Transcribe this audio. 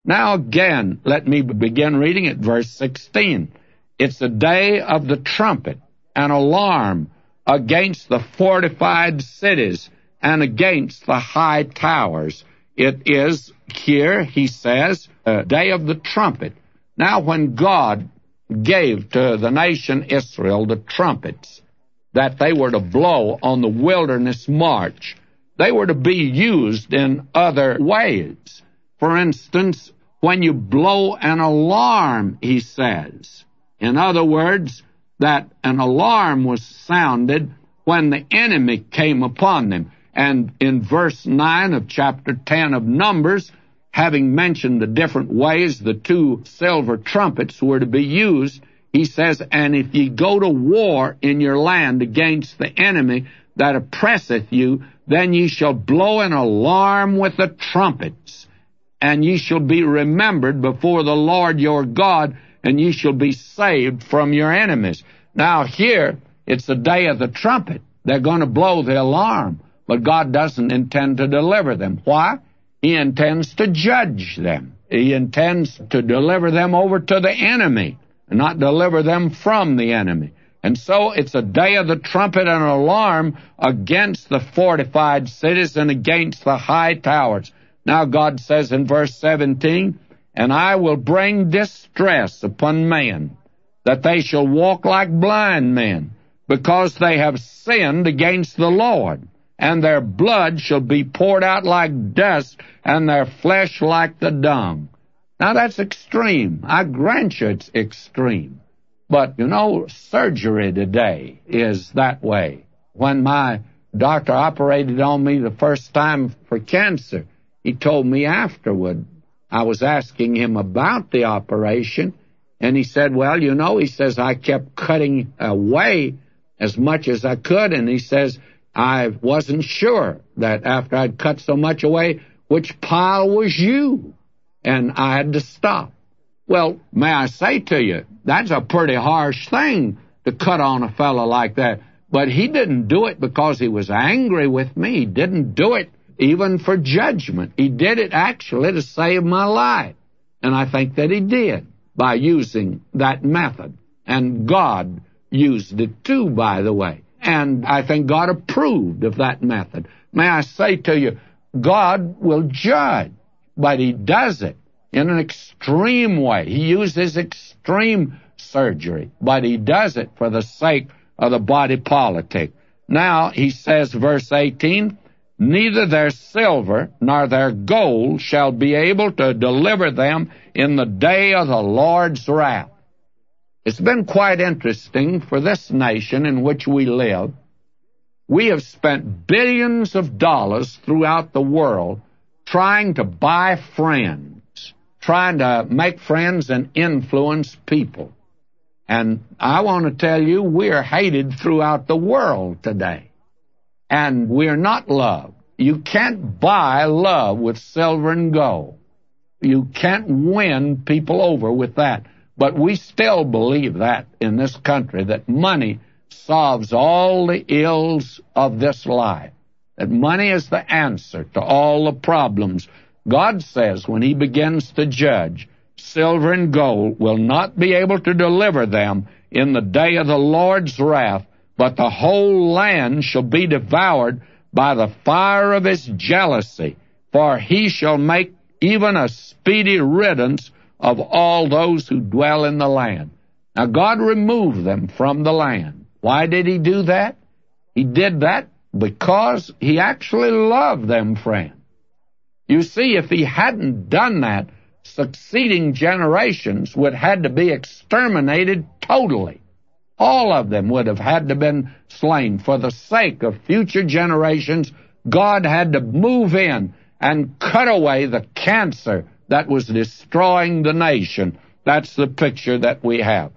Now again, let me begin reading at verse 16. It's the day of the trumpet, an alarm against the fortified cities and against the high towers. It is here, he says, a day of the trumpet. Now when God gave to the nation Israel the trumpets that they were to blow on the wilderness march, they were to be used in other ways. For instance, when you blow an alarm, he says. In other words, that an alarm was sounded when the enemy came upon them. And in verse 9 of chapter 10 of Numbers, having mentioned the different ways the two silver trumpets were to be used, he says, "And if ye go to war in your land against the enemy that oppresseth you, then ye shall blow an alarm with the trumpets, and ye shall be remembered before the Lord your God, and ye shall be saved from your enemies." Now here, it's the day of the trumpet. They're going to blow the alarm, but God doesn't intend to deliver them. Why? He intends to judge them. He intends to deliver them over to the enemy, and not deliver them from the enemy. And so it's a day of the trumpet and an alarm against the fortified cities and against the high towers. Now God says in verse 17, "And I will bring distress upon men, that they shall walk like blind men, because they have sinned against the Lord. And their blood shall be poured out like dust, and their flesh like the dung." Now that's extreme. I grant you it's extreme. But, surgery today is that way. When my doctor operated on me the first time for cancer, he told me afterward, I was asking him about the operation, and he said, "Well, he says, I kept cutting away as much as I could," and he says, "I wasn't sure that after I'd cut so much away, which pile was you, and I had to stop." Well, may I say to you, that's a pretty harsh thing to cut on a fellow like that. But he didn't do it because he was angry with me. He didn't do it even for judgment. He did it actually to save my life. And I think that he did by using that method. And God used it too, by the way. And I think God approved of that method. May I say to you, God will judge, but he does it in an extreme way. He uses extreme surgery, but he does it for the sake of the body politic. Now, he says, verse 18, "Neither their silver nor their gold shall be able to deliver them in the day of the Lord's wrath." It's been quite interesting for this nation in which we live. We have spent billions of dollars throughout the world trying to buy friends, trying to make friends and influence people. And I want to tell you, we're hated throughout the world today. And we're not loved. You can't buy love with silver and gold. You can't win people over with that. But we still believe that in this country, that money solves all the ills of this life, that money is the answer to all the problems. God says when he begins to judge, silver and gold will not be able to deliver them in the day of the Lord's wrath, but the whole land shall be devoured by the fire of his jealousy, for he shall make even a speedy riddance of all those who dwell in the land. Now God removed them from the land. Why did he do that? He did that because he actually loved them, friend. You see, if he hadn't done that, succeeding generations would have had to be exterminated totally. All of them would have had to been slain. For the sake of future generations, God had to move in and cut away the cancer that was destroying the nation. That's the picture that we have.